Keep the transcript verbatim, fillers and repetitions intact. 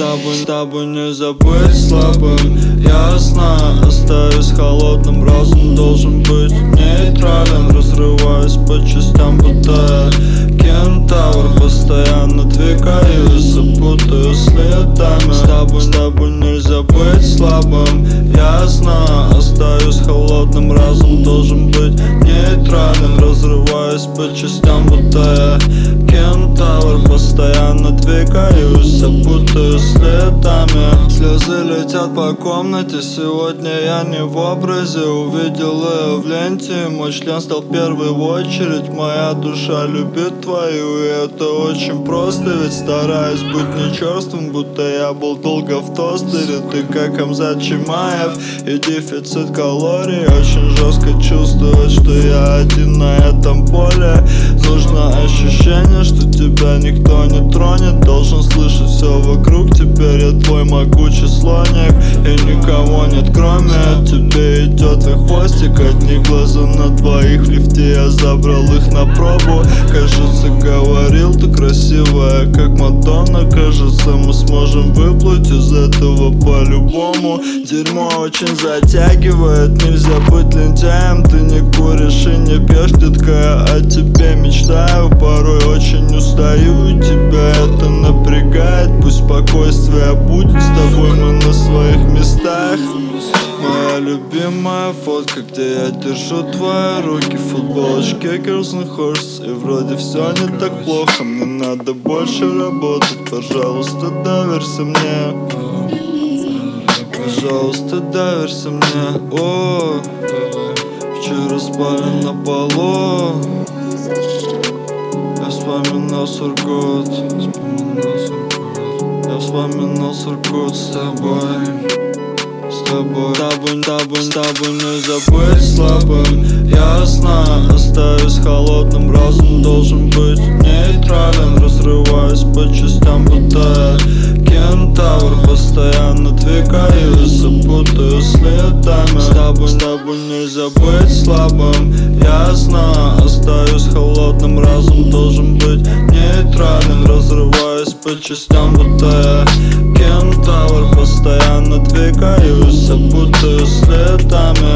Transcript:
тобой, с тобой нельзя быть слабым. Ясно, остаюсь холодным, разум должен быть нейтрален. Разрываюсь по частям, будто кентавр. Постоянно двигаюсь, путаю следами. С тобой, с тобой нельзя быть слабым. Ясно, остаюсь холодным, разум должен быть нейтрален. Разрываюсь по частям, будто кентавр. Постоянно двигаюсь, путаю следами. Слезы летят по комнате, сегодня я не в образе. Увидел ее в ленте, мой член стал в первую очередь. Моя душа любит твою, и это очень просто. Ведь стараюсь быть не черствым, будто я был долго в тостере. Ты как Хамзат Чимаев и дефицит калорий. Очень жестко чувствовать, что я один на этом поле. Нужно ощущение, что тебя никто не тронет. Должен слышать все вокруг, теперь я твой могучий слоник. И никого нет кроме тебе, идет твой хвостик. Одни глаза на двоих, в лифте я забрал их на пробу. Кажется, говорил, ты красивая, как Мадонна. Кажется, мы сможем выплыть из этого по-любому. Дерьмо очень затягивает, нельзя быть лентяем. Ты не куришь и не пьешь, детка, я о тебе мечтаю. Порой очень устаю, и тебя это напрягает. Пусть спокойствие будет, с тобой мы на своих местах. Моя любимая фотка, где я держу твои руки в футболочке Girls and Horses. И вроде все не так плохо, мне надо больше работать. Пожалуйста, доверься мне. Пожалуйста, доверься мне. О, вчера спали на полу. Я вспоминал Сургут. Я вспоминал Сургут с тобой. С тобой, с тобой, с тобой, с тобой нельзя быть слабым. Ясно, остаюсь холодным, разум должен быть нейтрален. Разрываюсь по частям, будто кентавр. Постоянно двигаюсь, путаю следами. С тобой, с тобой нельзя быть слабым. Ясно, остаюсь холодным, разум должен быть нейтрален. Разрываюсь по частям, будто кентавр. Постоянно двигаюсь, путаю следами.